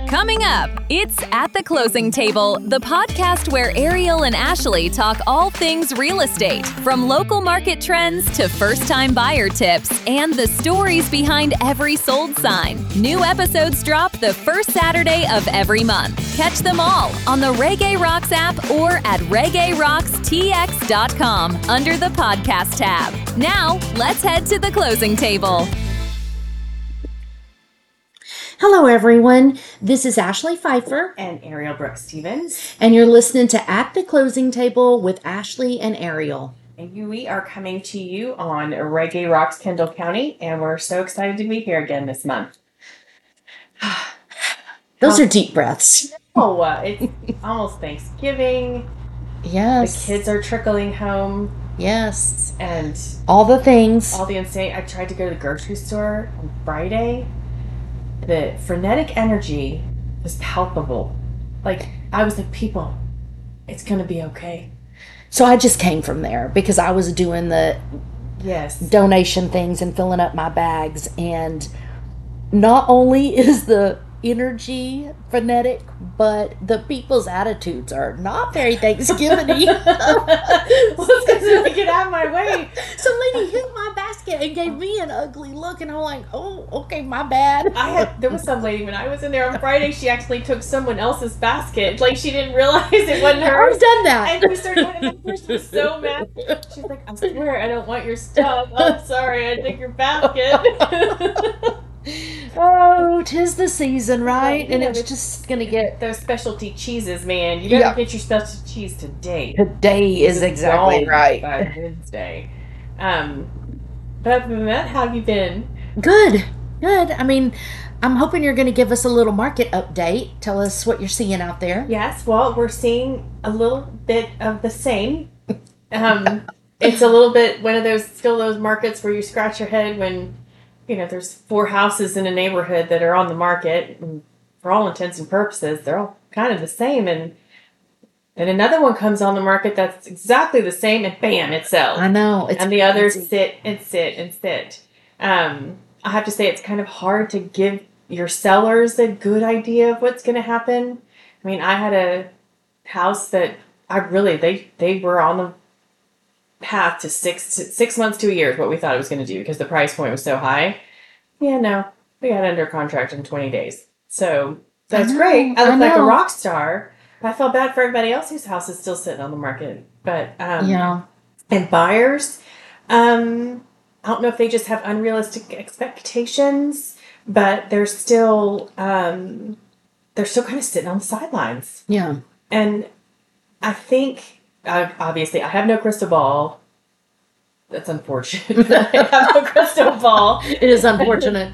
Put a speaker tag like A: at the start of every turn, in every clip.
A: Coming up, it's At the Closing Table, the podcast where Ariel and Ashley talk all things real estate, from local market trends to first-time buyer tips and the stories behind every sold sign. New episodes drop the first Saturday of every month. Catch them all on the Reggae Rocks app or at reggaerockstx.com under the podcast tab. Now, let's head to the closing table.
B: Hello, everyone. This is Ashley Pfeiffer
C: and Ariel Brooks Stevens,
B: and you're listening to At the Closing Table with Ashley and Ariel.
C: And we are coming to you on Reggae Rocks, Kendall County, and we're so excited to be here again this month.
B: Those are deep breaths.
C: Oh, it's almost Thanksgiving.
B: Yes.
C: The kids are trickling home.
B: Yes.
C: And
B: all the things.
C: All the insane. I tried to go to the grocery store on Friday. The frenetic energy was palpable. Like, I was like, people, it's going to be okay.
B: So I just came from there because I was doing the donation things and filling up my bags. And not only is the energy frenetic, but the people's attitudes are not very Thanksgiving-y.
C: Well, it's because they get out of my way.
B: Some lady hit my basket and gave me an ugly look, and I'm like, oh, okay, my bad.
C: There was some lady when I was in there on Friday, she actually took someone else's basket. Like, she didn't realize it wasn't hers.
B: I've done that.
C: And we started doing it, and the person was so mad. She's like, I swear I don't want your stuff. I'm sorry, I took your basket.
B: Oh, 'tis the season, right? And it's just gonna get
C: those specialty cheeses, man. You gotta get your specialty cheese today.
B: Today is exactly right.
C: By Wednesday. But other than that, how have you been?
B: Good. I mean, I'm hoping you're gonna give us a little market update. Tell us what you're seeing out there.
C: Yes. Well, we're seeing a little bit of the same. It's a little bit one of those markets where you scratch your head when, there's 4 houses in a neighborhood that are on the market, and for all intents and purposes, they're all kind of the same. And then another one comes on the market that's exactly the same, and bam, it sells.
B: I know.
C: And the others sit and sit and sit. I have to say, it's kind of hard to give your sellers a good idea of what's going to happen. I mean, I had a house that they were on the path to 6 months to a year is what we thought it was going to do because the price point was so high. Yeah, no, we got under contract in 20 days. So that's great. I look like a rock star. I felt bad for everybody else whose house is still sitting on the market. But, and buyers, I don't know if they just have unrealistic expectations, but they're still kind of sitting on the sidelines.
B: Yeah.
C: And I think, obviously, I have no crystal ball. That's unfortunate. I have no crystal ball.
B: It is unfortunate.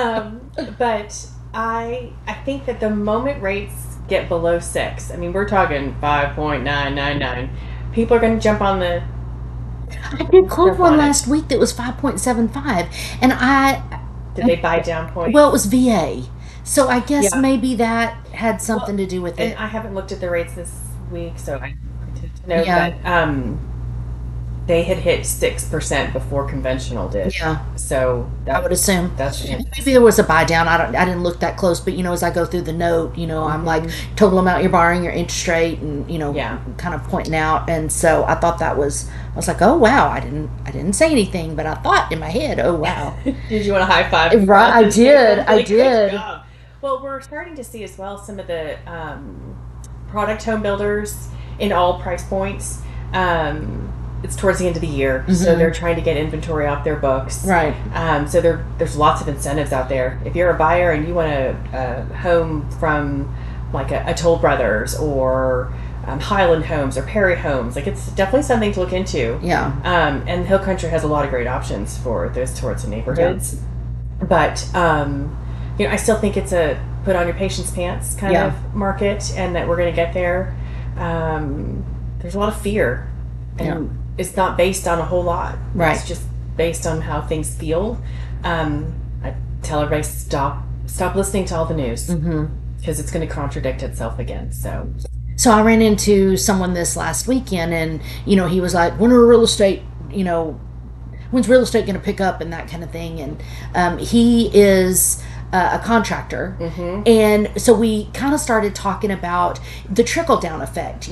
C: But I think that the moment rates get below 6, I mean, we're talking 5.999. People are going to jump on the...
B: I did close one last week that was 5.75, and
C: Did they buy down points?
B: Well, it was VA, so I guess maybe that had something to do with it.
C: I haven't looked at the rates this week, so I did know that they had hit 6% before conventional did.
B: Yeah.
C: So
B: I would assume
C: that's
B: maybe there was a buy down. I didn't look that close, but as I go through the note, I'm like total amount you're borrowing, your interest rate, and kind of pointing out. And so I thought I was like, oh wow, I didn't say anything, but I thought in my head, oh wow.
C: Did you want a high five?
B: Right, I did. I did.
C: Well, we're starting to see as well some of the product home builders in all price points. It's towards the end of the year, so they're trying to get inventory off their books.
B: Right.
C: So there's lots of incentives out there. If you're a buyer and you want a home from like a Toll Brothers or Highland Homes or Perry Homes, like it's definitely something to look into.
B: Yeah.
C: And Hill Country has a lot of great options for those sorts of neighborhoods. Yeah. But I still think it's a put on your patience pants kind of market, and that we're going to get there. There's a lot of fear. And it's not based on a whole lot.
B: Right.
C: It's just based on how things feel. I tell everybody stop listening to all the news because it's going to contradict itself again. So
B: I ran into someone this last weekend, and he was like, "When are real estate? When's real estate going to pick up?" and that kind of thing. And he is a contractor. And so we kind of started talking about the trickle down effect.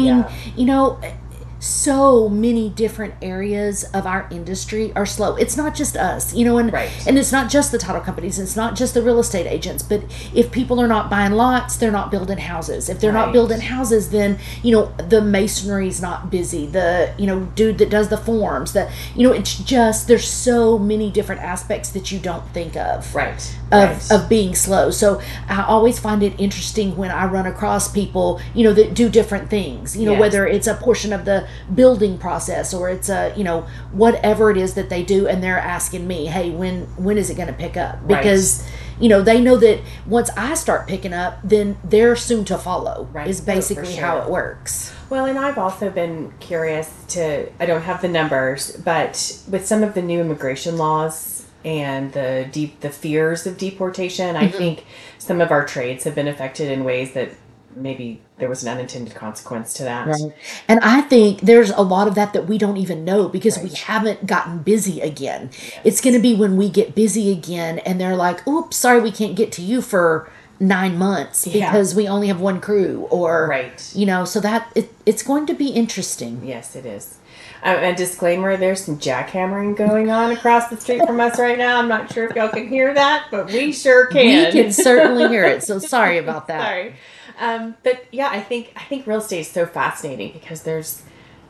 B: So many different areas of our industry are slow. It's not just us, and it's not just the title companies. It's not just the real estate agents. But if people are not buying lots, they're not building houses. If they're not building houses, then, the masonry's not busy. The, dude that does the forms, it's just, there's so many different aspects that you don't think of. Of being slow. So I always find it interesting when I run across people, that do different things, whether it's a portion of the building process or it's a, whatever it is that they do, and they're asking me, hey, when is it going to pick up? Because they know that once I start picking up, then they're soon to follow. Is basically how it works.
C: Well, and I've also been curious I don't have the numbers, but with some of the new immigration laws and the fears of deportation, I think some of our trades have been affected in ways that maybe there was an unintended consequence to that.
B: And I think there's a lot of that we don't even know because we haven't gotten busy again. It's going to be when we get busy again and they're like, oops, sorry, we can't get to you for 9 months because we only have one crew, or so that it's going to be interesting.
C: Yes, it is. A disclaimer, there's some jackhammering going on across the street from us right now. I'm not sure if y'all can hear that, but we sure can.
B: We can certainly hear it, so sorry about that.
C: Sorry. But yeah, I think real estate is so fascinating because there's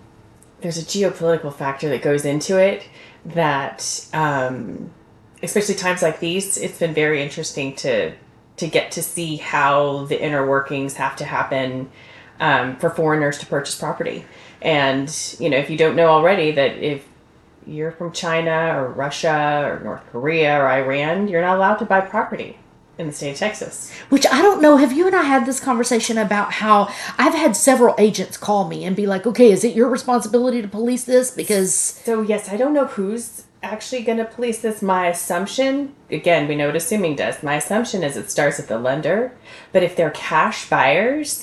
C: a geopolitical factor that goes into it that, especially times like these, it's been very interesting to get to see how the inner workings have to happen for foreigners to purchase property. And, if you don't know already, that if you're from China or Russia or North Korea or Iran, you're not allowed to buy property in the state of Texas.
B: Which I don't know. Have you and I had this conversation about how I've had several agents call me and be like, okay, is it your responsibility to police this? Because...
C: So, yes, I don't know who's actually going to police this. My assumption, again, we know what assuming does. My assumption is it starts at the lender. But if they're cash buyers...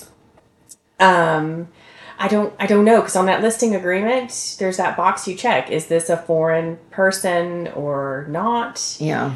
C: I don't know, because on that listing agreement, there's that box you check. Is this a foreign person or not?
B: Yeah.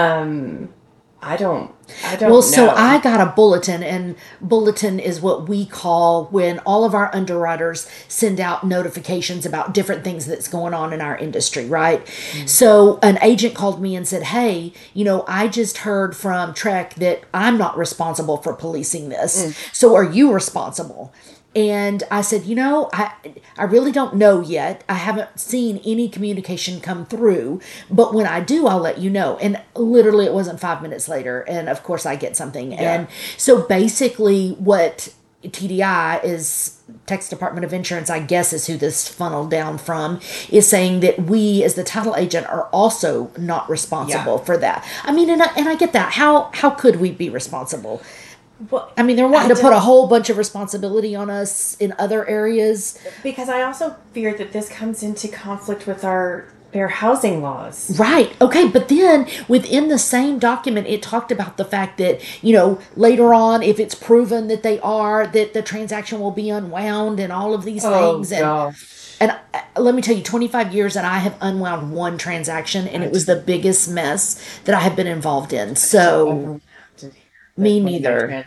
C: I don't
B: well,
C: know.
B: So I got a bulletin, and bulletin is what we call when all of our underwriters send out notifications about different things that's going on in our industry, right? Mm-hmm. So an agent called me and said, hey, I just heard from Trek that I'm not responsible for policing this. So are you responsible? And I said, I really don't know yet. I haven't seen any communication come through, but when I do, I'll let you know. And literally it wasn't 5 minutes later. And of course I get something. Yeah. And so basically what TDI is, Texas Department of Insurance, I guess is who this funneled down from, is saying that we as the title agent are also not responsible for that. I mean, and I get that. How could we be responsible? Well, I mean, they're wanting to put a whole bunch of responsibility on us in other areas.
C: Because I also fear that this comes into conflict with our fair housing laws.
B: Right. Okay. But then within the same document, it talked about the fact that, later on, if it's proven that that the transaction will be unwound and all of these things. And let me tell you, 25 years and I have unwound one transaction, and it was the biggest mess that I have been involved in. So... Me neither.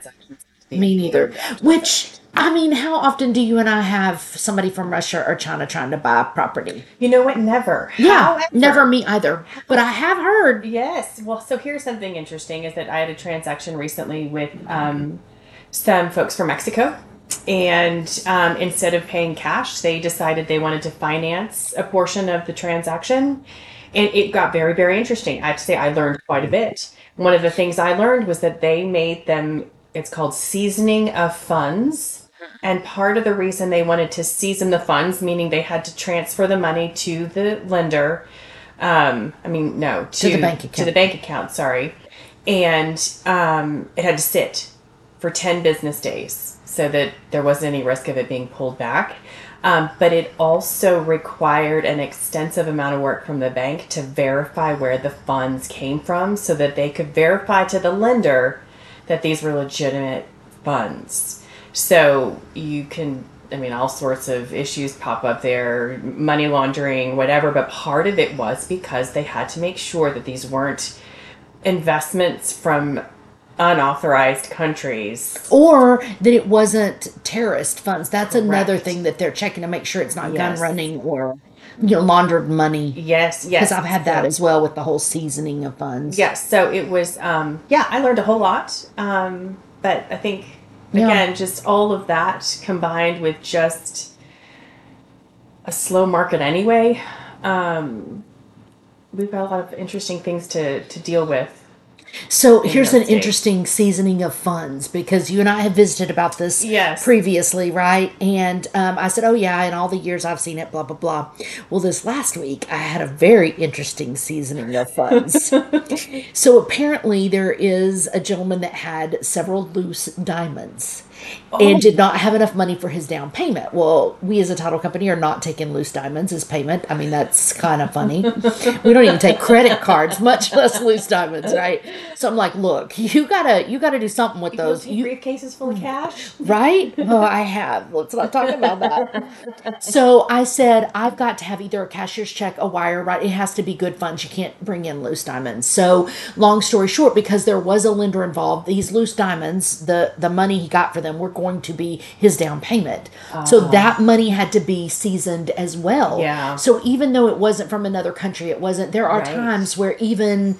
B: Which, I mean, how often do you and I have somebody from Russia or China trying to buy property?
C: You know what? Never.
B: Yeah, however, never me either. But I have heard.
C: Yes. Well, so here's something interesting is that I had a transaction recently with some folks from Mexico. And instead of paying cash, they decided they wanted to finance a portion of the transaction. And it got very, very interesting. I have to say I learned quite a bit. One of the things I learned was that they made them, it's called seasoning of funds. And part of the reason they wanted to season the funds, meaning they had to transfer the money to the lender. To the bank account. To the bank account, sorry. And it had to sit for 10 business days so that there wasn't any risk of it being pulled back. But it also required an extensive amount of work from the bank to verify where the funds came from so that they could verify to the lender that these were legitimate funds. So you can, all sorts of issues pop up there, money laundering, whatever, but part of it was because they had to make sure that these weren't investments from unauthorized countries.
B: Or that it wasn't terrorist funds. That's
C: Correct.
B: another thing that they're checking to make sure it's not gun running or, laundered money.
C: Yes.
B: Because I've had that as well with the whole seasoning of funds.
C: Yes. So it was, I learned a whole lot. But I think, again, just all of that combined with just a slow market anyway, we've got a lot of interesting things to deal with.
B: So here's an interesting seasoning of funds, because you and I have visited about this previously, right? And I said, oh yeah, in all the years I've seen it, blah, blah, blah. Well, this last week I had a very interesting seasoning of funds. So apparently there is a gentleman that had several loose diamonds. And did not have enough money for his down payment. Well, we as a title company are not taking loose diamonds as payment. I mean, that's kind of funny. We don't even take credit cards, much less loose diamonds, right? So I'm like, look, you gotta do something with those.
C: Briefcases full of cash,
B: right? Oh, I have. Let's not talk about that. So I said, I've got to have either a cashier's check, a wire, right? It has to be good funds. You can't bring in loose diamonds. So long story short, because there was a lender involved, these loose diamonds, the money he got for them were going to be his down payment. So that money had to be seasoned as well.
C: Yeah.
B: So even though it wasn't from another country, there are times where even,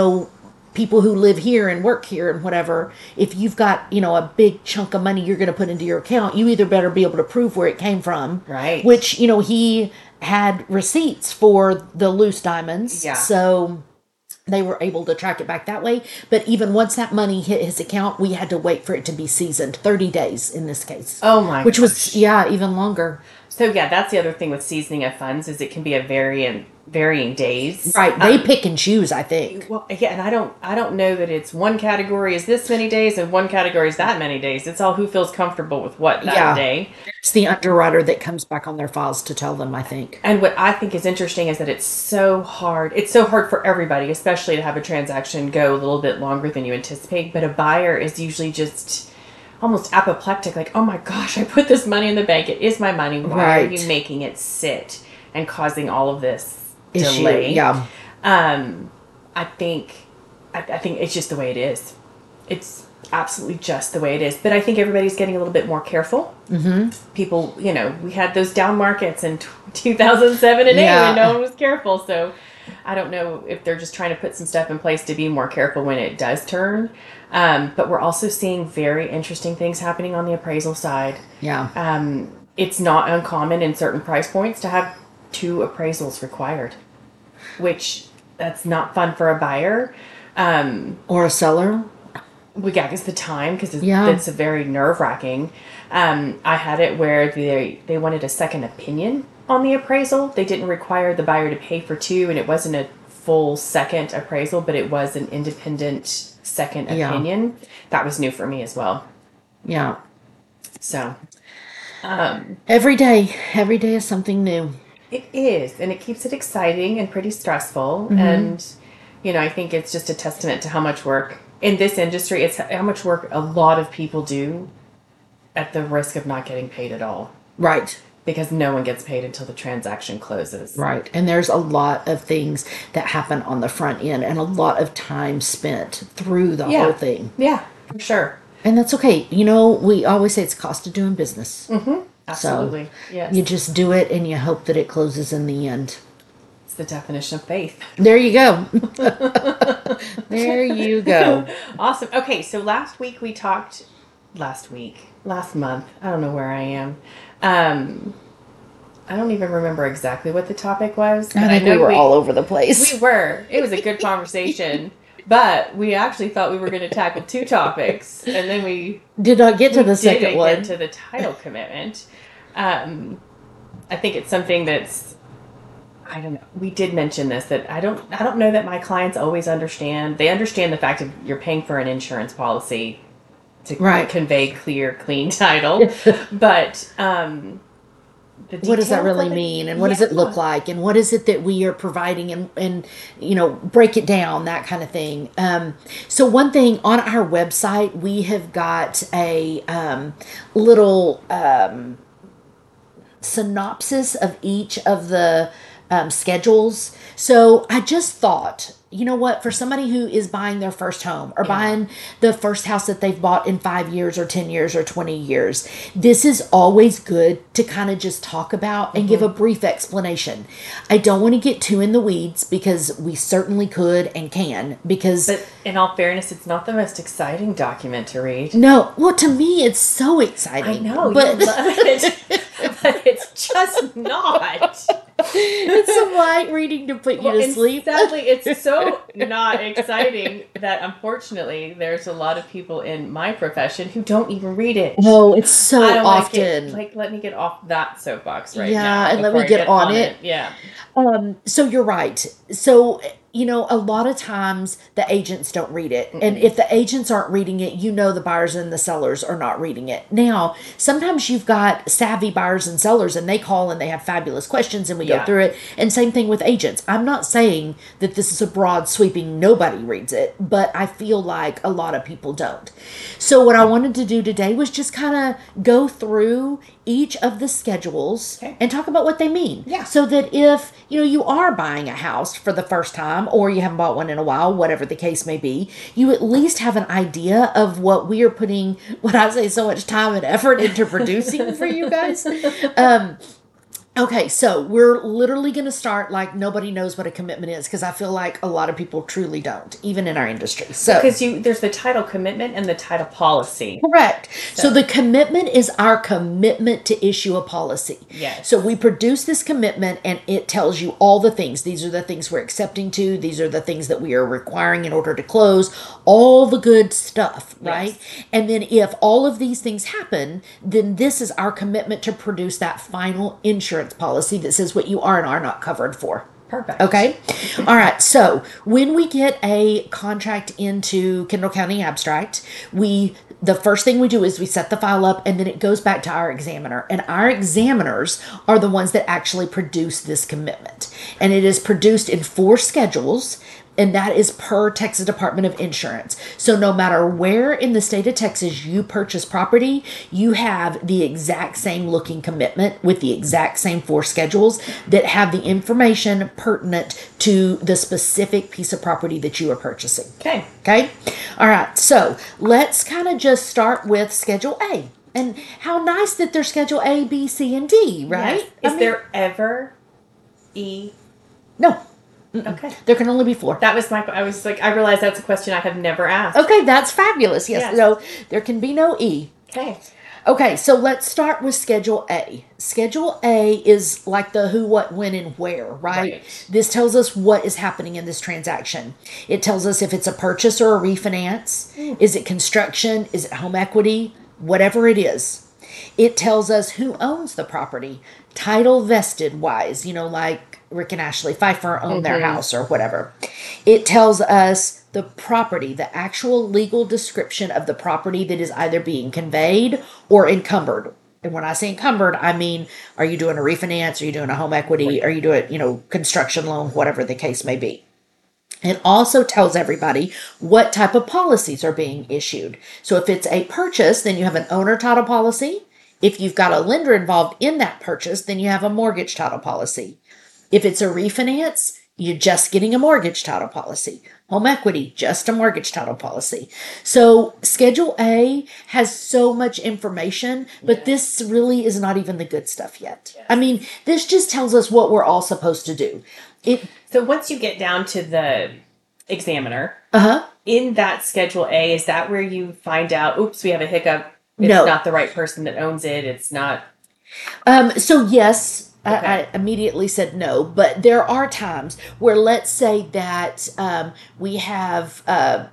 B: people who live here and work here and whatever, if you've got, a big chunk of money you're going to put into your account, you either better be able to prove where it came from.
C: Right.
B: Which, he had receipts for the loose diamonds.
C: Yeah.
B: So they were able to track it back that way. But even once that money hit his account, we had to wait for it to be seasoned. 30 days in this case.
C: Oh my
B: Which was, even longer.
C: So that's the other thing with seasoning of funds is it can be a varying days.
B: Right. They pick and choose, I think.
C: Well, and I don't know that it's one category is this many days and one category is that many days. It's all who feels comfortable with what that day.
B: It's the underwriter that comes back on their files to tell them, I think.
C: And what I think is interesting is that it's so hard. It's so hard for everybody, especially to have a transaction go a little bit longer than you anticipate. But a buyer is usually just almost apoplectic, like, oh my gosh, I put this money in the bank. It is my money. Why are you making it sit and causing all of this delay?
B: Yeah.
C: I think it's just the way it is. It's absolutely just the way it is. But I think everybody's getting a little bit more careful. Mm-hmm. People, we had those down markets in 2007 and 8 when no one was careful. So I don't know if they're just trying to put some stuff in place to be more careful when it does turn. But we're also seeing very interesting things happening on the appraisal side.
B: Yeah.
C: It's not uncommon in certain price points to have 2 appraisals required, which that's not fun for a buyer.
B: Or a seller.
C: It's the time because it's a very nerve-wracking. I had it where they wanted a second opinion on the appraisal. They didn't require the buyer to pay for 2, and it wasn't a full second appraisal, but it was an independent second opinion. That was new for me as well.
B: Yeah.
C: So
B: every day is something new.
C: It is, and it keeps it exciting and pretty stressful. Mm-hmm. And I think it's just a testament to how much work in this industry, it's how much work a lot of people do at the risk of not getting paid at all.
B: Right.
C: Because no one gets paid until the transaction closes.
B: Right. And there's a lot of things that happen on the front end and a lot of time spent through the whole thing.
C: Yeah, for sure.
B: And that's okay. We always say it's cost of doing business.
C: Mm-hmm. Absolutely.
B: So
C: yes.
B: You just do it and you hope that it closes in the end.
C: It's the definition of faith.
B: There you go. There you go.
C: Awesome. Okay, so last month, I don't know where I am. I don't even remember exactly what the topic was.
B: I think we were all over the place.
C: We were. It was a good conversation. But we actually thought we were going to tackle 2 topics. And then we
B: did not get to the second one.
C: Get to the title commitment. I think it's something that's, I don't know. We did mention this, that I don't know that my clients always understand. They understand the fact that you're paying for an insurance policy to convey clear, clean title. But
B: what does that really mean? And what does it look like? And what is it that we are providing and break it down, that kind of thing. So one thing on our website, we have got a little synopsis of each of the schedules. So I just thought you know what, for somebody who is buying their first home or buying the first house that they've bought in 5 years or 10 years or 20 years, this is always good to kind of just talk about and give a brief explanation. I don't want to get too in the weeds because we certainly could and can, because...
C: But in all fairness, it's not the most exciting document to read.
B: No, well, to me, it's so exciting.
C: I know, but you love it, but it's just not.
B: It's some light reading to put you to sleep.
C: Sadly, it's so not exciting that unfortunately there's a lot of people in my profession who don't even read it.
B: No, it's so often.
C: Let me get off that soapbox right now.
B: Yeah, and let me get on it.
C: Yeah.
B: So you're right. So, you know, a lot of times the agents don't read it. And if the agents aren't reading it, you know the buyers and the sellers are not reading it. Now, sometimes you've got savvy buyers and sellers and they call and they have fabulous questions and we go through it. And same thing with agents. I'm not saying that this is a broad sweeping, nobody reads it, but I feel like a lot of people don't. So what I wanted to do today was just kind of go through each of the schedules and talk about what they mean.
C: Yeah.
B: So that if, you know, you are buying a house for the first time or you haven't bought one in a while, whatever the case may be, you at least have an idea of what we are putting, what I say, so much time and effort into producing for you guys. Okay, so we're literally going to start like nobody knows what a commitment is, because I feel like a lot of people truly don't, even in our industry. So
C: because there's the title commitment and the title policy.
B: Correct. So the commitment is our commitment to issue a policy.
C: Yes.
B: So we produce this commitment and it tells you all the things. These are the things we're accepting to. These are the things that we are requiring in order to close. All the good stuff, right?
C: Yes.
B: And then if all of these things happen, then this is our commitment to produce that final insurance policy that says what you are and are not covered for.
C: Perfect.
B: Okay. All right. So when we get a contract into Kendall County Abstract, the first thing we do is we set the file up and then it goes back to our examiner. And our examiners are the ones that actually produce this commitment. And it is produced in 4 schedules. And that is per Texas Department of Insurance. So no matter where in the state of Texas you purchase property, you have the exact same looking commitment with the exact same 4 schedules that have the information pertinent to the specific piece of property that you are purchasing.
C: Okay.
B: Okay. All right. So let's kind of just start with Schedule A. And how nice that there's Schedule A, B, C, and D, right?
C: Yes. Is there ever E?
B: No.
C: Okay.
B: There can only be 4.
C: That was I realized that's a question I have never asked.
B: Okay, that's fabulous. Yes. So there can be no E.
C: Okay.
B: Okay, so let's start with Schedule A. Schedule A is like the who, what, when, and where, right? This tells us what is happening in this transaction. It tells us if it's a purchase or a refinance. Is it construction? Is it home equity? Whatever it is. It tells us who owns the property. Title vested wise, you know, like Rick and Ashley Pfeiffer own their house or whatever. It tells us the property, the actual legal description of the property that is either being conveyed or encumbered. And when I say encumbered, I mean, are you doing a refinance? Are you doing a home equity? Are you doing, you know, construction loan, whatever the case may be. It also tells everybody what type of policies are being issued. So if it's a purchase, then you have an owner title policy. If you've got a lender involved in that purchase, then you have a mortgage title policy. If it's a refinance, you're just getting a mortgage title policy. Home equity, just a mortgage title policy. So Schedule A has so much information, but this really is not even the good stuff yet. I mean, this just tells us what we're all supposed to do.
C: So once you get down to the examiner, in that Schedule A, is that where you find out, oops, we have a hiccup. It's not the right person that owns it. It's not.
B: So yes. Okay. I immediately said no, but there are times where, let's say that we have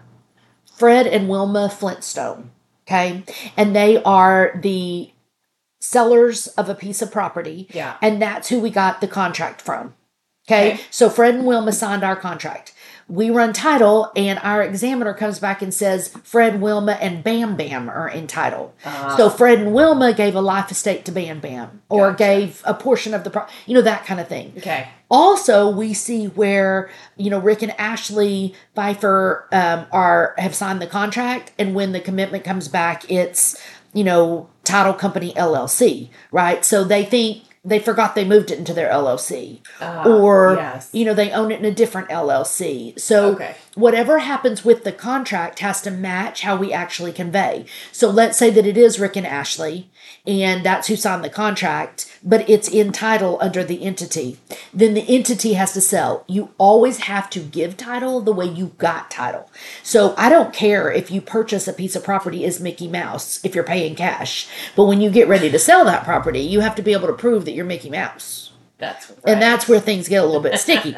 B: Fred and Wilma Flintstone, okay? And they are the sellers of a piece of property.
C: Yeah.
B: And that's who we got the contract from, okay? So Fred and Wilma signed our contract. We run title, and our examiner comes back and says Fred, Wilma, and Bam Bam are entitled. So Fred and Wilma gave a life estate to Bam Bam, or gave a portion of the that kind of thing.
C: Okay.
B: Also, we see where Rick and Ashley Pfeiffer have signed the contract, and when the commitment comes back, it's Title Company LLC, right? So they think they forgot they moved it into their LLC. Or, they own it in a different LLC. So whatever happens with the contract has to match how we actually convey. So let's say that it is Rick and Ashley, and that's who signed the contract, but it's in title under the entity. Then the entity has to sell. You always have to give title the way you got title. So I don't care if you purchase a piece of property as Mickey Mouse, if you're paying cash. But when you get ready to sell that property, you have to be able to prove that you're Mickey Mouse.
C: That's right.
B: And that's where things get a little bit sticky.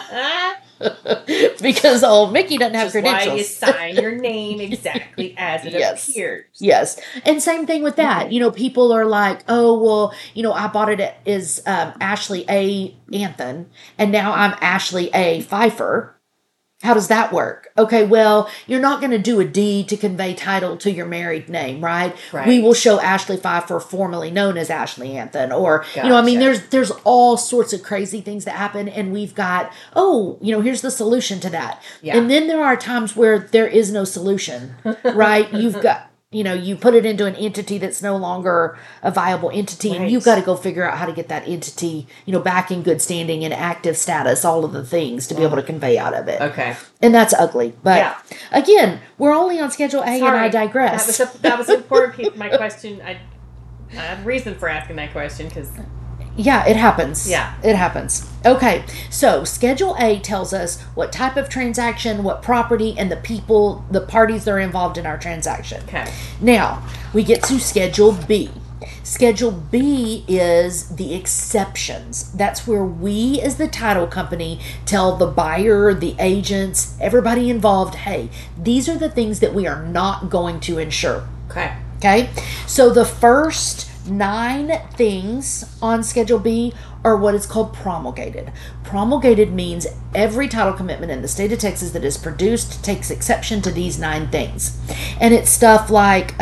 B: Because old Mickey doesn't have credentials.
C: Why you sign your name exactly as it appears.
B: Yes. And same thing with that. People are like, oh, well, I bought it as Ashley A. Anthem, and now I'm Ashley A. Pfeiffer. How does that work? Okay, well, you're not going to do a deed to convey title to your married name, right? We will show Ashley Pfeiffer, formerly known as Ashley Anthem, or, there's all sorts of crazy things that happen, and we've got, here's the solution to that. Yeah. And then there are times where there is no solution, right? You've got... you put it into an entity that's no longer a viable entity, and you've got to go figure out how to get that entity, back in good standing and active status, all of the things to be able to convey out of it.
C: Okay.
B: And that's ugly. But again, we're only on Schedule A, and I digress.
C: That was important. My question, I have a reason for asking that question, because...
B: Yeah, it happens.
C: Yeah.
B: It happens. Okay, so Schedule A tells us what type of transaction, what property, and the parties that are involved in our transaction.
C: Okay.
B: Now, we get to Schedule B. Schedule B is the exceptions. That's where we, as the title company, tell the buyer, the agents, everybody involved, hey, these are the things that we are not going to insure.
C: Okay.
B: Okay? So the first 9 things on Schedule B are what is called promulgated. Promulgated means every title commitment in the state of Texas that is produced takes exception to these 9 things. And it's stuff like,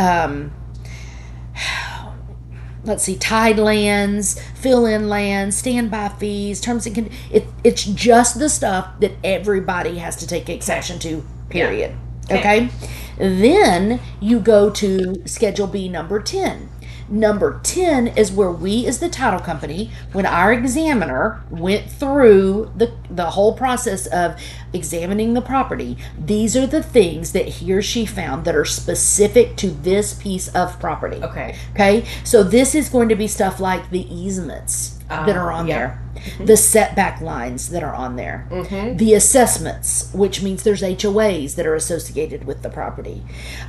B: tied lands, fill-in lands, standby fees, terms and conditions. It's just the stuff that everybody has to take exception to, period. Yeah. Okay? Then you go to Schedule B number 10. Number 10 is where we, as the title company, when our examiner went through the whole process of examining the property, these are the things that he or she found that are specific to this piece of property.
C: Okay.
B: Okay? So this is going to be stuff like the easements that are on there. Mm-hmm. The setback lines that are on there. Mm-hmm. The assessments, which means there's HOAs that are associated with the property.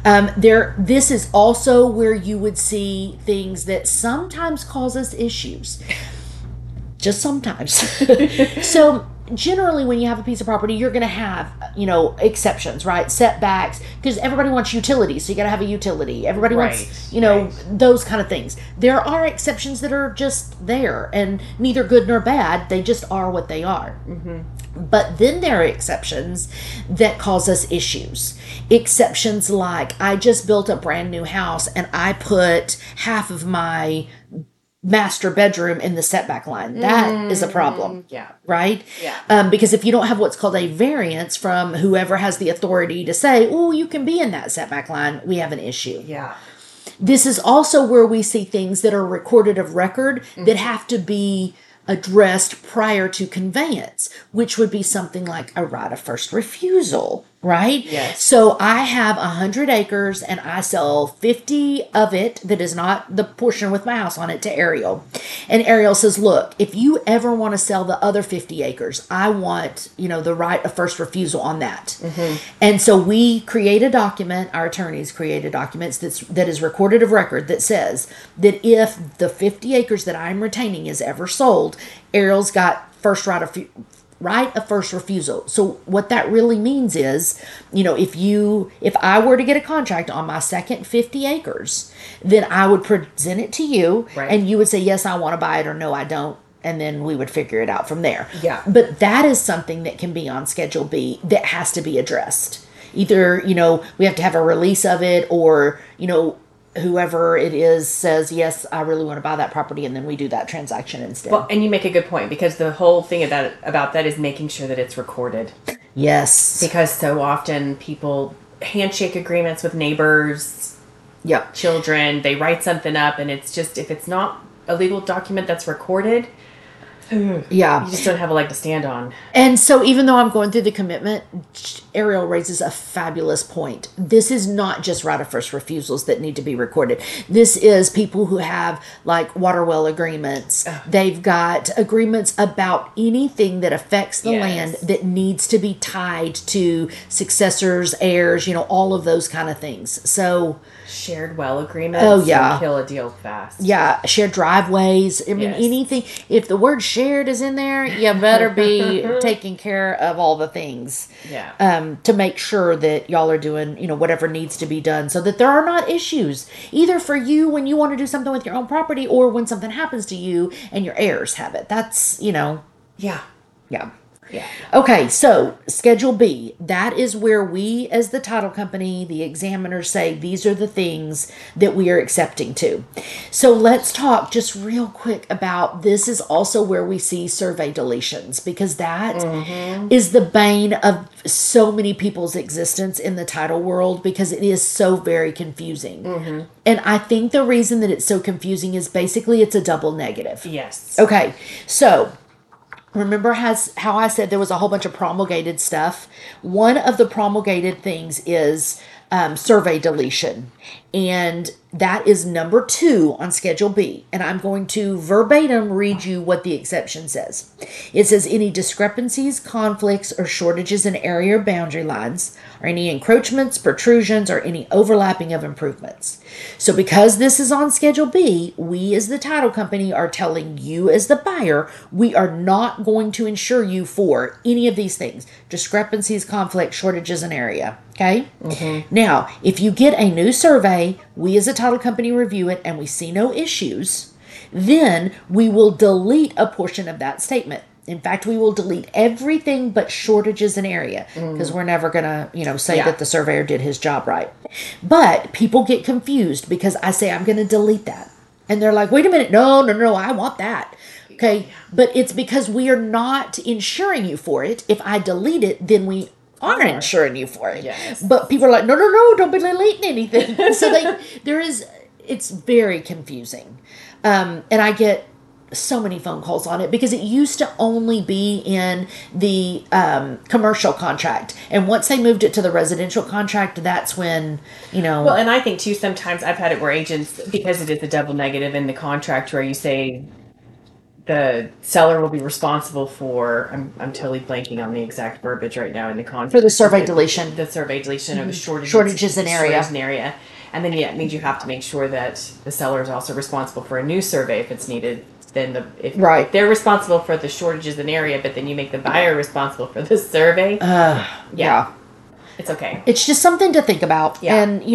B: This is also where you would see things that sometimes cause us issues. Just sometimes. So generally when you have a piece of property, you're going to have, exceptions, right? Setbacks, because everybody wants utilities, so you got to have a utility. Everybody wants, those kind of things. There are exceptions that are just there, and neither good nor bad. They just are what they are. Mm-hmm. But then there are exceptions that cause us issues. Exceptions like, I just built a brand new house, and I put half of my master bedroom in the setback line. That is a problem.
C: Yeah.
B: Right?
C: Yeah.
B: Because if you don't have what's called a variance from whoever has the authority to say, oh, you can be in that setback line, we have an issue.
C: Yeah.
B: This is also where we see things that are recorded of record that have to be addressed prior to conveyance, which would be something like a right of first refusal, right?
C: Yes.
B: So I have 100 acres and I sell 50 of it that is not the portion with my house on it to Ariel. And Ariel says, look, if you ever want to sell the other 50 acres, I want, the right of first refusal on that. Mm-hmm. And so we create a document, our attorneys create a document that is recorded of record that says that if the 50 acres that I'm retaining is ever sold, Ariel's got right of first refusal. So what that really means is, if I were to get a contract on my second 50 acres, then I would present it to you, and you would say, yes, I want to buy it, or no, I don't. And then we would figure it out from there.
C: Yeah.
B: But that is something that can be on Schedule B that has to be addressed. Either, we have to have a release of it, or, whoever it is says, yes, I really want to buy that property, and then we do that transaction instead.
C: Well, and you make a good point, because the whole thing about that is making sure that it's recorded.
B: Yes.
C: Because so often people handshake agreements with neighbors, children, they write something up, and it's just, if it's not a legal document that's recorded,
B: yeah,
C: you just don't have a leg to stand on.
B: And so even though I'm going through the commitment, Ariel raises a fabulous point. This is not just right of first refusals that need to be recorded. This is people who have like water well agreements. They've got agreements about anything that affects the land that needs to be tied to successors, heirs, all of those kind of things. So
C: shared well agreements.
B: Can
C: kill a deal fast.
B: Yeah, shared driveways. I mean, anything. If the word shared is in there, you better be taking care of all the things.
C: Yeah.
B: To make sure that y'all are doing, whatever needs to be done so that there are not issues either for you when you want to do something with your own property or when something happens to you and your heirs have it. That's,
C: Yeah.
B: Yeah.
C: Yeah.
B: Okay, so Schedule B, that is where we as the title company, the examiners say these are the things that we are accepting to. So let's talk just real quick about this is also where we see survey deletions because that is the bane of so many people's existence in the title world because it is so very confusing. And I think the reason that it's so confusing is basically it's a double negative.
C: Yes.
B: Okay, so remember how I said there was a whole bunch of promulgated stuff? One of the promulgated things is survey deletion. And that is number 2 on Schedule B. And I'm going to verbatim read you what the exception says. It says any discrepancies, conflicts, or shortages in area or boundary lines, or any encroachments, protrusions, or any overlapping of improvements. So because this is on Schedule B, we as the title company are telling you as the buyer, we are not going to insure you for any of these things. Discrepancies, conflicts, shortages in area. Okay? Now, if you get a new survey, we as a title company review it and we see no issues, then we will delete a portion of that statement. In fact, we will delete everything but shortages in area because we're never going to, say that the surveyor did his job right. But people get confused because I say I'm going to delete that. And they're like, wait a minute. No, I want that. Okay. But it's because we are not insuring you for it. If I delete it, then we are insuring you for it.
C: Yes.
B: But people are like, no, don't be deleting anything. So it's very confusing. And I get so many phone calls on it because it used to only be in the commercial contract. And once they moved it to the residential contract, that's when,
C: Well, and I think too, sometimes I've had it where agents, because it is a double negative in the contract where you say the seller will be responsible for, I'm totally blanking on the exact verbiage right now in the contract.
B: For the survey deletion.
C: The survey deletion or the
B: shortages in area.
C: And then it means you have to make sure that the seller is also responsible for a new survey if it's needed. Then if they're responsible for the shortages in area, but then you make the buyer responsible for the survey.
B: Yeah.
C: It's okay.
B: It's just something to think about.
C: Yeah.
B: And,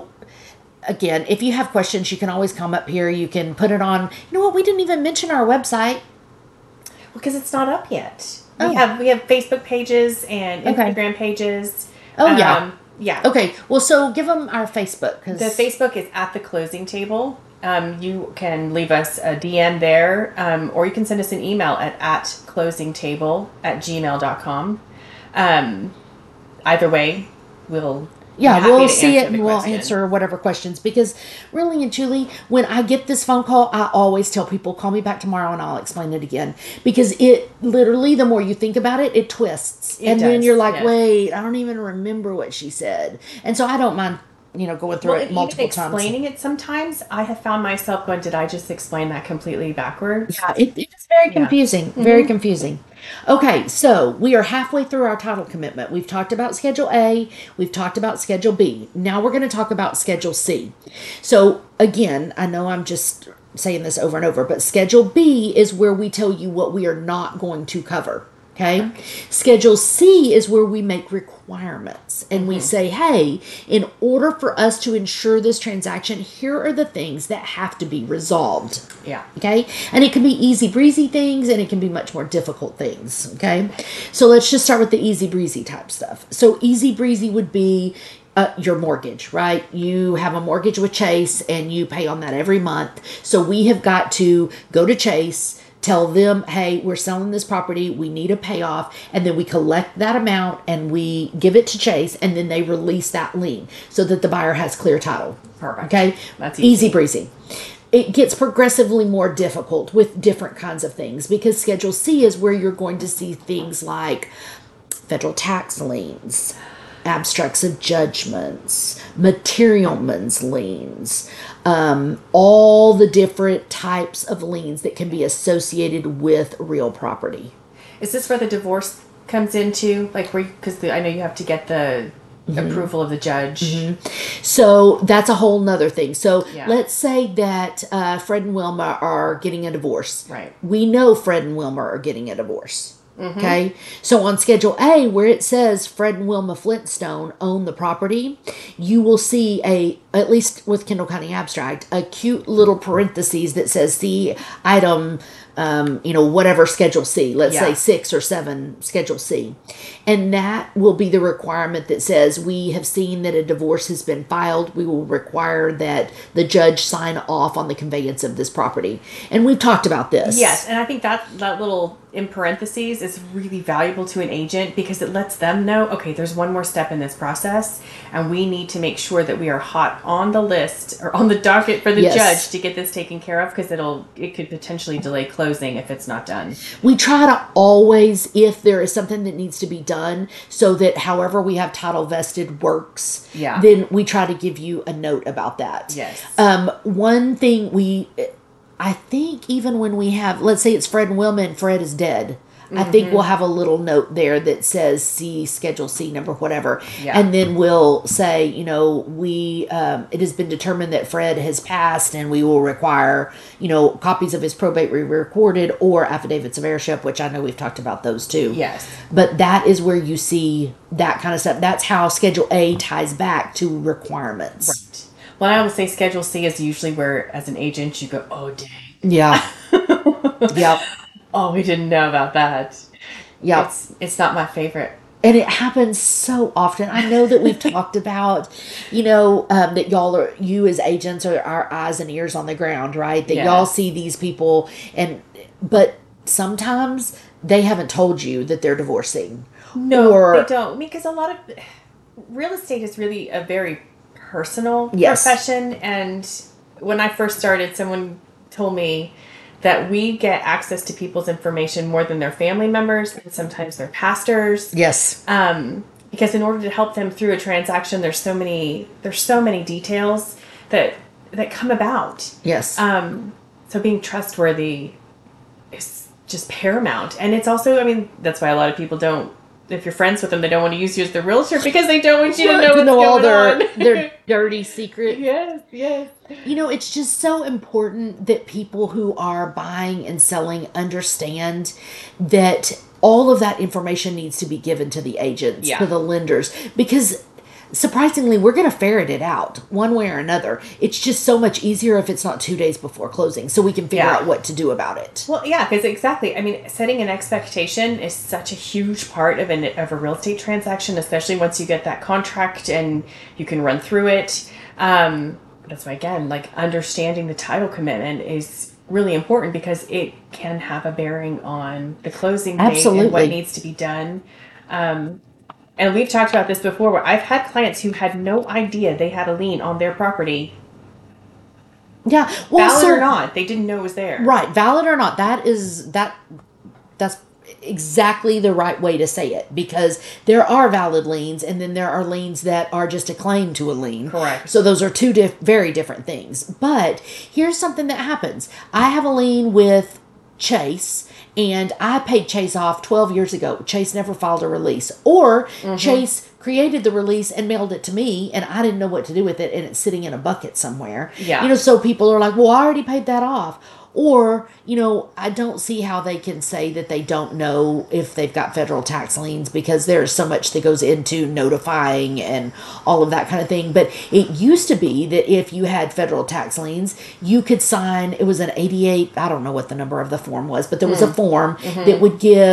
B: again, if you have questions, you can always come up here. You can put it on. You know what? We didn't even mention our website.
C: Well, because it's not up yet. We have Facebook pages and Instagram pages.
B: Oh, yeah.
C: Yeah.
B: Okay. Well, so give them our Facebook.
C: The Facebook is at the closing table. You can leave us a DM there, or you can send us an email at closingtable@gmail.com. Either way, we'll
B: see it and we'll answer whatever questions, because really and truly, when I get this phone call, I always tell people, call me back tomorrow and I'll explain it again, because it literally, the more you think about it, it twists. Then you're like, wait, I don't even remember what she said. And so I don't mind going through it multiple times.
C: Explaining it sometimes, I have found myself going, did I just explain that completely backwards?
B: Yeah, it's very confusing. Very confusing. Okay, so we are halfway through our title commitment. We've talked about Schedule A. We've talked about Schedule B. Now we're going to talk about Schedule C. So again, I know I'm just saying this over and over, but Schedule B is where we tell you what we are not going to cover. Okay. Schedule C is where we make requirements and we say, hey, in order for us to ensure this transaction, here are the things that have to be resolved.
C: Yeah.
B: Okay. And it can be easy breezy things and it can be much more difficult things. Okay. So let's just start with the easy breezy type stuff. So easy breezy would be your mortgage, right? You have a mortgage with Chase and you pay on that every month. So we have got to go to Chase, tell them, hey, we're selling this property, we need a payoff, and then we collect that amount and we give it to Chase, and then they release that lien so that the buyer has clear title.
C: Perfect.
B: Okay?
C: That's
B: easy breezy. it gets progressively more difficult with different kinds of things, because Schedule C is where you're going to see things like federal tax liens, abstracts of judgments, materialman's liens, all the different types of liens that can be associated with real property.
C: Is this where the divorce comes into? Like, because I know you have to get the approval of the judge.
B: So that's a whole nother thing. So let's say that Fred and Wilma are getting a divorce.
C: Right.
B: We know Fred and Wilma are getting a divorce. Okay. So on Schedule A, where it says Fred and Wilma Flintstone own the property, you will see at least with Kendall County Abstract, a cute little parentheses that says see item, whatever Schedule C, let's say 6 or 7 Schedule C. And that will be the requirement that says we have seen that a divorce has been filed. We will require that the judge sign off on the conveyance of this property. And we've talked about this.
C: Yes, and I think that little in parentheses is really valuable to an agent, because it lets them know, okay, there's one more step in this process, and we need to make sure that we are hot on the list or on the docket for the judge to get this taken care of, because it could potentially delay closing if it's not done.
B: We try to always, if there is something that needs to be done, so that however we have title vested works, then we try to give you a note about that.
C: Yes.
B: One thing I think even when we have, let's say it's Fred and Wilma and Fred is dead, I think we'll have a little note there that says see Schedule C number whatever. Yeah. And then we'll say, it has been determined that Fred has passed, and we will require, copies of his probate re-recorded or affidavits of heirship, which I know we've talked about those too.
C: Yes.
B: But that is where you see that kind of stuff. That's how Schedule A ties back to requirements.
C: Right. Well, I would say Schedule C is usually where, as an agent, you go, oh, dang.
B: Yeah. Yep.
C: Oh, we didn't know about that.
B: Yeah.
C: It's not my favorite.
B: And it happens so often. I know that we've talked about, that you as agents are our eyes and ears on the ground, right? That y'all see these people, but sometimes they haven't told you that they're divorcing.
C: No, they don't. Because a lot of real estate is really a very personal profession. And when I first started, someone told me that we get access to people's information more than their family members and sometimes their pastors.
B: Yes.
C: Because in order to help them through a transaction, there's so many details that come about.
B: Yes.
C: So being trustworthy is just paramount. And it's also, that's why a lot of people don't, if you're friends with them, they don't want to use you as their realtor, because they don't want you to know what's going on.
B: Their dirty secret.
C: Yes.
B: It's just so important that people who are buying and selling understand that all of that information needs to be given to the agents, to the lenders, because surprisingly, we're going to ferret it out one way or another. It's just so much easier if it's not 2 days before closing, so we can figure out what to do about it.
C: Well, yeah, because exactly. Setting an expectation is such a huge part of a real estate transaction, especially once you get that contract and you can run through it. That's why, again, understanding the title commitment is really important, because it can have a bearing on the closing date and what needs to be done. And we've talked about this before, where I've had clients who had no idea they had a lien on their property.
B: Yeah.
C: Valid or not, they didn't know it was there.
B: Right. Valid or not, that's exactly the right way to say it, because there are valid liens, and then there are liens that are just a claim to a lien.
C: Correct.
B: So those are two very different things. But here's something that happens. I have a lien with Chase, and I paid Chase off 12 years ago. Chase never filed a release. Or Chase created the release and mailed it to me, and I didn't know what to do with it, and it's sitting in a bucket somewhere.
C: Yeah.
B: So people are like, well, I already paid that off. Or, I don't see how they can say that they don't know if they've got federal tax liens, because there's so much that goes into notifying and all of that kind of thing. But it used to be that if you had federal tax liens, you could sign, it was an 88, I don't know what the number of the form was, but there was a form that would give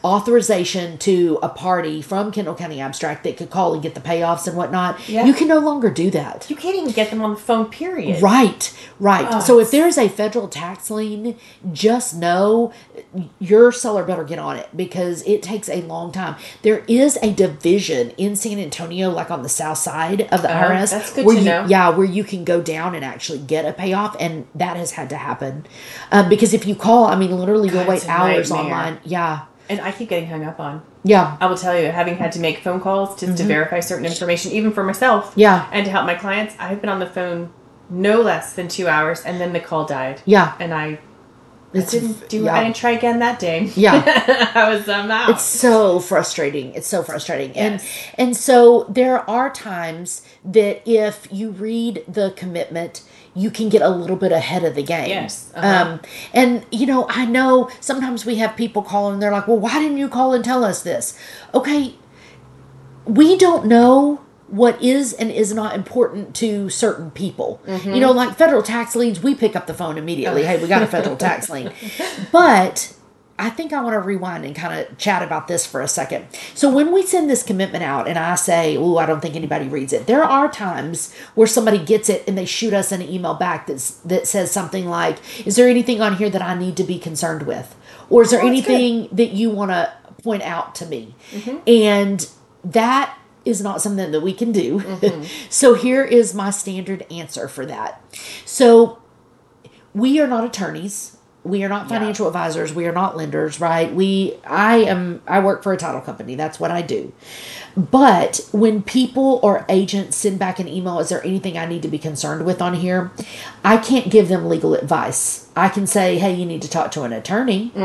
B: authorization to a party from Kendall County Abstract that could call and get the payoffs and whatnot,
C: Yeah.
B: you can no longer do that.
C: You can't even get them on the phone, period.
B: Right.
C: Oh,
B: So if there's a federal tax lien, just know your seller better get on it because it takes a long time. There is a division in San Antonio, like on the south side of the IRS.
C: That's good
B: where
C: to
B: you,
C: know.
B: Yeah, where you can go down and actually get a payoff, and that has had to happen. Because if you call, I mean, literally you'll wait
C: it's a
B: hours
C: nightmare.
B: online. Yeah.
C: And I keep getting hung up on.
B: Yeah.
C: I will tell you, having had to make phone calls just to verify certain information, even for myself,
B: Yeah.
C: and to help my clients, I've been on the phone no less than 2 hours, and then the call died.
B: Yeah.
C: And I
B: It's,
C: didn't do.
B: yeah.
C: I didn't try again that day.
B: Yeah.
C: I was out.
B: It's so frustrating. It's so frustrating.
C: Yes.
B: And so there are times that if you read the commitment, you can get a little bit ahead of the game.
C: Yes.
B: And you know, I know sometimes we have people call and they're like, well, why didn't you call and tell us this? Okay. We don't know what is and is not important to certain people. You know, like federal tax liens, we pick up the phone immediately. Hey, we got a federal tax lien. But I think I want to rewind and kind of chat about this for a second. So when we send this commitment out and I say, oh, I don't think anybody reads it, there are times where somebody gets it and they shoot us an email back that says something like, is there anything on here that I need to be concerned with? Or is there anything that you want to point out to me? And that is not something that we can do. So here is my standard answer for that. So we are not attorneys. We are not financial advisors. We are not lenders, right? I work for a title company. That's what I do. But when people or agents send back an email, is there anything I need to be concerned with on here? I can't give them legal advice. I can say, hey, you need to talk to an attorney.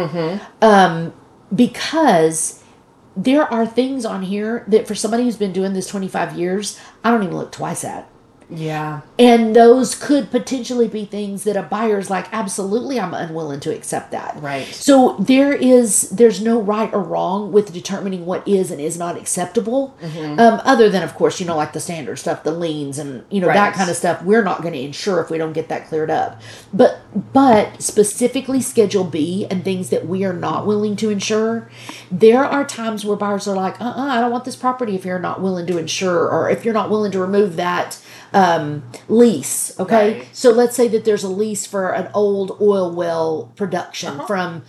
B: Because there are things on here that for somebody who's been doing this 25 years, I don't even look twice at.
C: Yeah.
B: And those could potentially be things that a buyer's like, absolutely, I'm unwilling to accept that.
C: Right.
B: So there's no right or wrong with determining what is and is not acceptable. Other than, of course, you know, like the standard stuff, the liens and, you know, that kind of stuff. We're not going to insure if we don't get that cleared up. But specifically Schedule B and things that we are not willing to insure, there are times where buyers are like, I don't want this property if you're not willing to insure or if you're not willing to remove that lease. Okay.
C: Right.
B: So let's say that there's a lease for an old oil well production from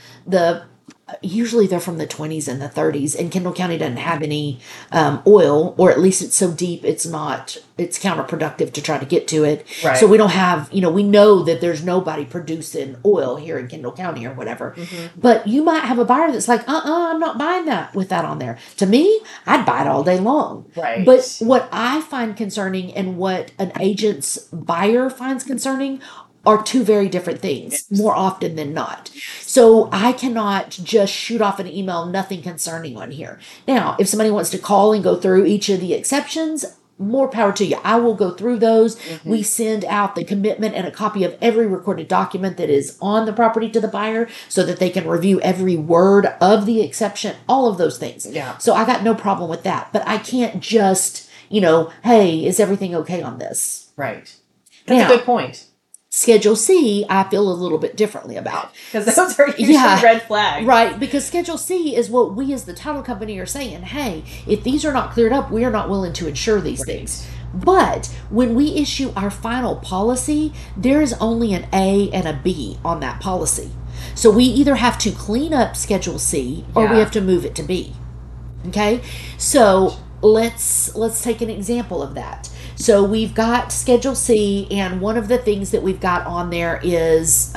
B: usually they're from the 20s and the 30s, and Kendall County doesn't have any oil, or at least it's so deep it's counterproductive to try to get to it.
C: Right.
B: So we don't have, we know that there's nobody producing oil here in Kendall County or whatever. But you might have a buyer that's like, I'm not buying that with that on there. To me, I'd buy it all day long.
C: Right.
B: But what I find concerning and what an agent's buyer finds concerning are two very different things more often than not. So I cannot just shoot off an email, nothing concerning on here. Now, if somebody wants to call and go through each of the exceptions, more power to you. I will go through those. We send out the commitment and a copy of every recorded document that is on the property to the buyer so that they can review every word of the exception, all of those things.
C: Yeah.
B: So I got no problem with that. But I can't just, hey, is everything okay on this?
C: Right. That's
B: Now,
C: a good point.
B: Schedule C, I feel a little bit differently about.
C: Because those are usually red flags.
B: Right, because Schedule C is what we as the title company are saying, hey, if these are not cleared up, we are not willing to insure these things. But when we issue our final policy, there is only an A and a B on that policy. So we either have to clean up Schedule C or we have to move it to B. Okay? So let's take an example of that. So we've got Schedule C, and one of the things that we've got on there is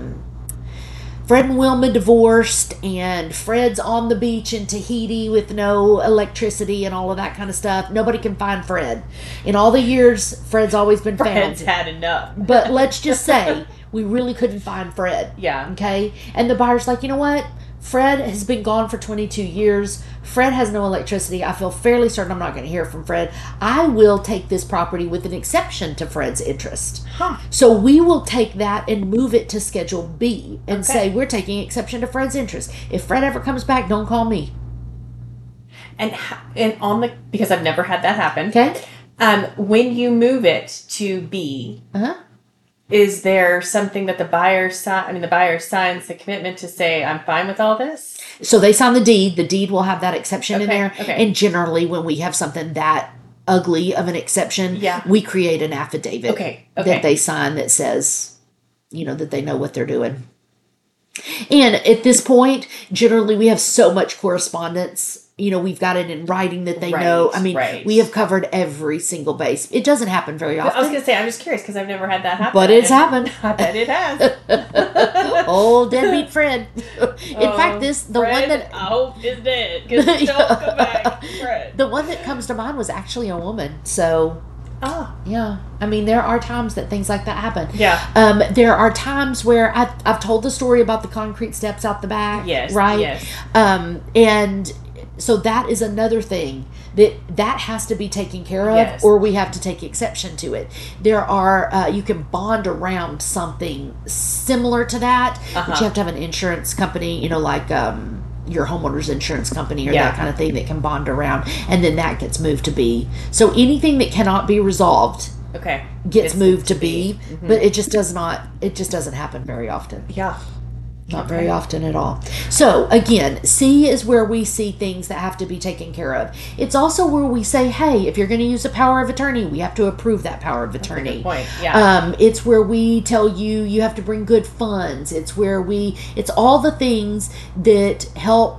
B: Fred and Wilma divorced, and Fred's on the beach in Tahiti with no electricity and all of that kind of stuff. Nobody can find Fred. In all the years, Fred's always been found.
C: Fred's had enough.
B: But let's just say we really couldn't find Fred.
C: Yeah.
B: Okay? And the buyer's like, you know what? Fred has been gone for 22 years. Fred has no electricity. I feel fairly certain I'm not going to hear from Fred. I will take this property with an exception to Fred's interest. So we will take that and move it to Schedule B and say we're taking exception to Fred's interest. If Fred ever comes back, don't call me.
C: And because I've never had that happen.
B: Okay?
C: When you move it to B, is there something that the buyer signs the commitment to say, I'm fine with all this?
B: So they sign the deed. The deed will have that exception in there.
C: Okay.
B: And generally, when we have something that ugly of an exception, we create an affidavit that they sign that says, that they know what they're doing. And at this point, generally, we have so much correspondence. We've got it in writing that they know. I mean, we have covered every single base. It doesn't happen very often.
C: I was going to say, I'm just curious because I've never had that happen.
B: But it's happened.
C: I bet it has.
B: Old deadbeat Fred. In fact, the one that...
C: I hope is dead because don't come back. Fred.
B: The one that comes to mind was actually a woman. So... Oh. Yeah. I mean, there are times that things like that happen.
C: Yeah.
B: There are times where I've told the story about the concrete steps out the back.
C: Yes.
B: Right?
C: Yes.
B: And so that is another thing that has to be taken care of, or we have to take exception to it. There are, you can bond around something similar to that, but you have to have an insurance company, like, your homeowner's insurance company or that kind of thing that can bond around, and then that gets moved to B. So anything that cannot be resolved gets moved to B, but it just doesn't happen very often.
C: Yeah.
B: Not very often at all. So again, C is where we see things that have to be taken care of. It's also where we say, hey, if you're going to use a power of attorney, we have to approve that power of attorney.
C: Good point. Yeah.
B: It's where we tell you have to bring good funds. It's where it's all the things that help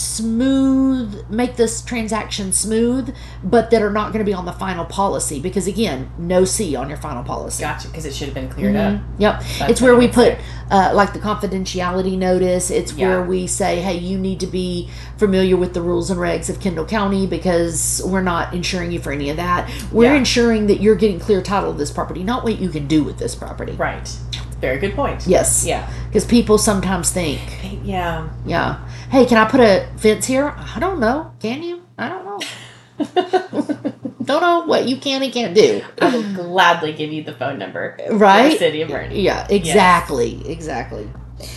B: make this transaction smooth, but that are not going to be on the final policy, because again, no C on your final policy.
C: Gotcha, because it should have been cleared up.
B: Yep. It's where we put like the confidentiality notice. It's where we say, hey, you need to be familiar with the rules and regs of Kendall County, because we're not insuring you for any of that. We're insuring that you're getting clear title of this property, not what you can do with this property.
C: Right. Very good point.
B: Yes.
C: Yeah.
B: Because people sometimes think.
C: Yeah.
B: Yeah. Hey, can I put a fence here? I don't know. Can you? I don't know. Don't know what you can and can't do.
C: I will gladly give you the phone number.
B: Right?
C: For the city of Boerne.
B: Yeah, exactly. Yes. Exactly.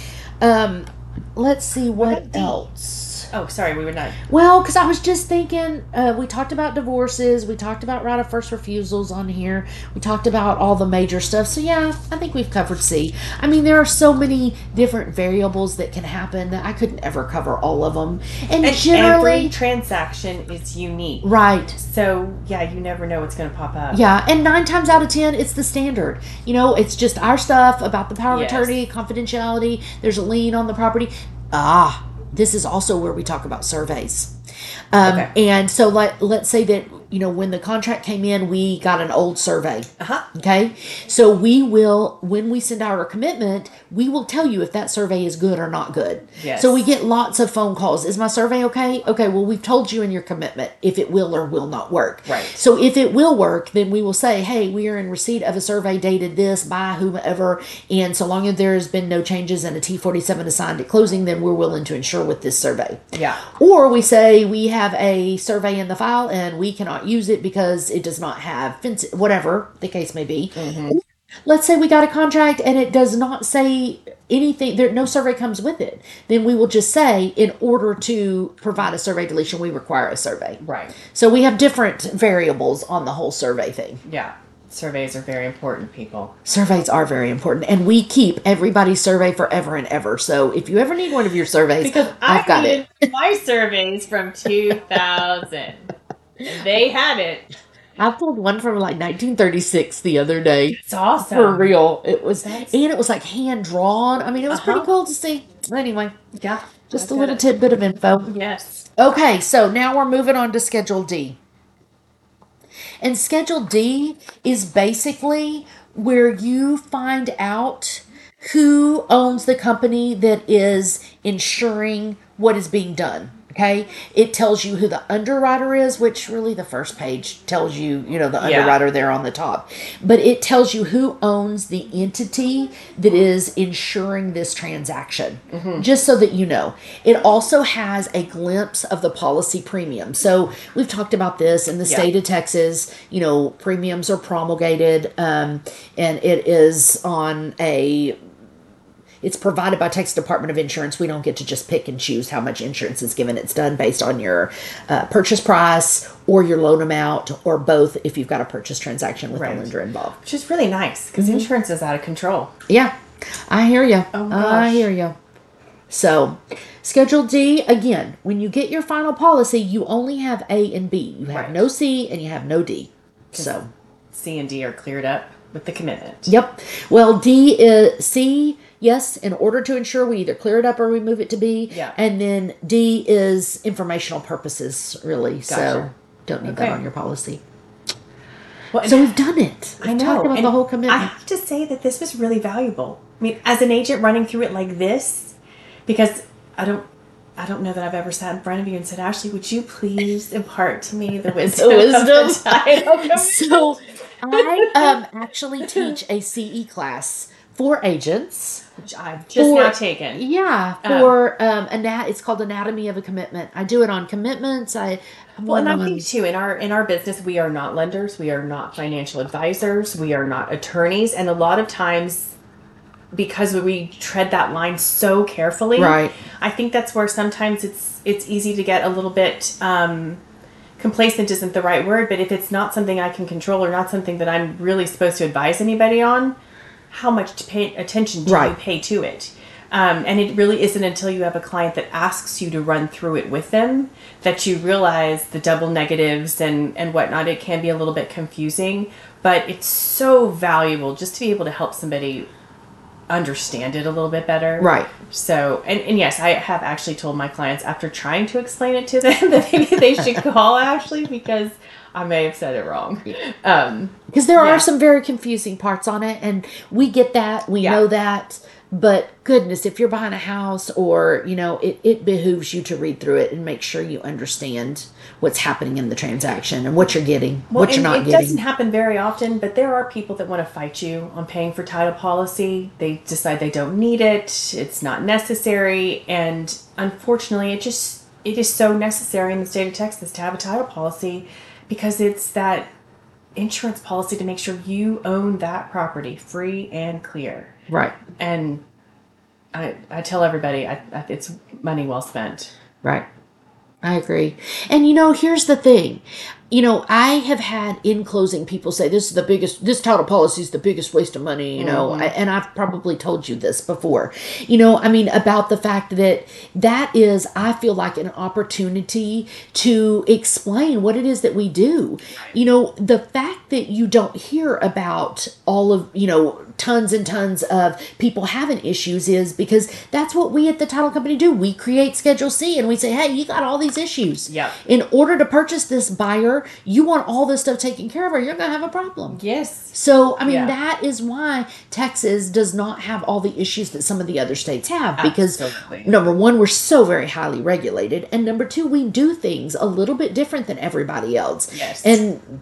B: Let's see what else.
C: Oh, sorry, we were not.
B: Well, because I was just thinking, we talked about divorces, we talked about right of first refusals on here, we talked about all the major stuff. So yeah, I think we've covered C. I mean, there are so many different variables that can happen that I couldn't ever cover all of them. And generally,
C: every transaction is unique.
B: Right.
C: So yeah, you never know what's going to pop up.
B: Yeah, and 9 times out of 10, it's the standard. It's just our stuff about the power of attorney, confidentiality. There's a lien on the property. This is also where we talk about surveys. And so let's say that, when the contract came in, we got an old survey. Okay. So we will, when we send out our commitment, we will tell you if that survey is good or not good.
C: Yes.
B: So we get lots of phone calls. Is my survey okay? Okay. Well, we've told you in your commitment if it will or will not work.
C: Right.
B: So if it will work, then we will say, hey, we are in receipt of a survey dated this by whomever. And so long as there has been no changes and a T47 assigned at closing, then we're willing to insure with this survey.
C: Yeah.
B: Or we say we have a survey in the file and we cannot use it because it does not have fence, whatever the case may be. Let's say we got a contract and it does not say anything, no survey comes with it. Then we will just say, in order to provide a survey deletion, we require a survey.
C: Right.
B: So we have different variables on the whole survey thing.
C: Yeah. Surveys are very important, people.
B: Surveys are very important. And we keep everybody's survey forever and ever. So if you ever need one of your surveys,
C: because
B: I've got it.
C: My surveys from 2000. And they had it.
B: I pulled one from like 1936 the other day.
C: It's awesome.
B: For real. It was, and it was like hand drawn. I mean, it was pretty cool to see. Anyway.
C: Yeah.
B: Just a little tidbit of info.
C: Yes.
B: Okay, so now we're moving on to Schedule D. And Schedule D is basically where you find out who owns the company that is insuring what is being done. Okay, it tells you who the underwriter is, which really the first page tells you, the underwriter there on the top. But it tells you who owns the entity that is insuring this transaction, just so that you know. It also has a glimpse of the policy premium. So we've talked about this in the state of Texas. premiums are promulgated, and it is on a... it's provided by Texas Department of Insurance. We don't get to just pick and choose how much insurance is given. It's done based on your purchase price or your loan amount, or both if you've got a purchase transaction with a lender involved.
C: Which is really nice because insurance is out of control.
B: Yeah, I hear you.
C: Oh, gosh.
B: I hear you. So, Schedule D, again, when you get your final policy, you only have A and B. You have no C and you have no D. So,
C: C and D are cleared up with the commitment.
B: Yep. Well, C, yes, in order to ensure we either clear it up or we move it to B.
C: Yeah.
B: And then D is informational purposes, really.
C: Gotcha.
B: So, don't need that on your policy.
C: Well,
B: so we've done it.
C: I know.
B: Talked about the whole commitment.
C: I have to say that this was really valuable. I mean, as an agent running through it like this, because I don't know that I've ever sat in front of you and said, Ashley, would you please impart to me the wisdom?
B: So I actually teach a CE class for agents.
C: Which I've just now taken.
B: Yeah, for it's called Anatomy of a Commitment. I do it on commitments.
C: And I think too, in our business, we are not lenders, we are not financial advisors, we are not attorneys, and a lot of times, because we tread that line so carefully,
B: right?
C: I think that's where sometimes it's easy to get a little bit complacent. Isn't the right word, but if it's not something I can control or not something that I'm really supposed to advise anybody on, how much attention do you pay to it? And it really isn't until you have a client that asks you to run through it with them that you realize the double negatives and whatnot. It can be a little bit confusing, but it's so valuable just to be able to help somebody understand it a little bit better.
B: Right.
C: So, and yes, I have actually told my clients after trying to explain it to them that maybe they should call Ashley because I may have said it wrong.
B: Because there are some very confusing parts on it, and we get that. We know that. But goodness, if you're buying a house or, it behooves you to read through it and make sure you understand what's happening in the transaction and what you're getting, what you're not getting.
C: It doesn't happen very often, but there are people that want to fight you on paying for title policy. They decide they don't need it. It's not necessary. And unfortunately, it is so necessary in the state of Texas to have a title policy because it's that insurance policy to make sure you own that property free and clear.
B: Right.
C: And I tell everybody it's money well spent.
B: Right. I agree. And here's the thing. I have had in closing people say this title policy is the biggest waste of money, and I've probably told you this before, about the fact that is, I feel like an opportunity to explain what it is that we do. The fact that you don't hear about all of, tons and tons of people having issues is because that's what we at the title company do. We create Schedule C and we say, hey, you got all these issues.
C: Yeah.
B: In order to purchase this buyer, you want all this stuff taken care of or you're going to have a problem.
C: Yes.
B: So, that is why Texas does not have all the issues that some of the other states have. Because, number one, we're so very highly regulated. And number two, we do things a little bit different than everybody else.
C: Yes.
B: And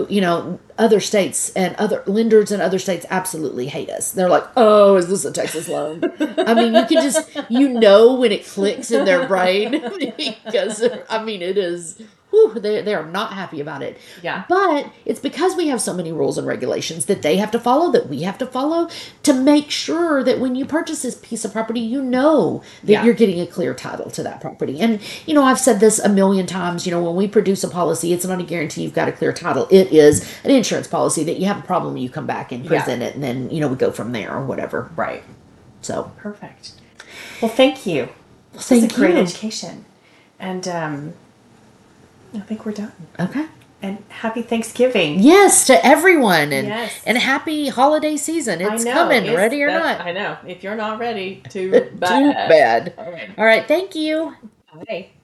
B: other states and other lenders in other states absolutely hate us. They're like, oh, is this a Texas loan? I mean, you can just, when it clicks in their brain because, it is, they are not happy about it.
C: Yeah.
B: But it's because we have so many rules and regulations that they have to follow, that we have to follow to make sure that when you purchase this piece of property, that you're getting a clear title to that property. And, I've said this a million times, when we produce a policy, it's not a guarantee you've got a clear title. It is an insurance policy that you have a problem, you come back and present it, and then, we go from there or whatever.
C: Right.
B: So.
C: Perfect. Well, thank you. This was a great education. And, I think we're done.
B: Okay.
C: And happy Thanksgiving.
B: Yes, to everyone. And happy holiday season. It's coming, ready or not.
C: I know. If you're not ready, too bad.
B: Too bad. All right. Thank you.
C: Bye.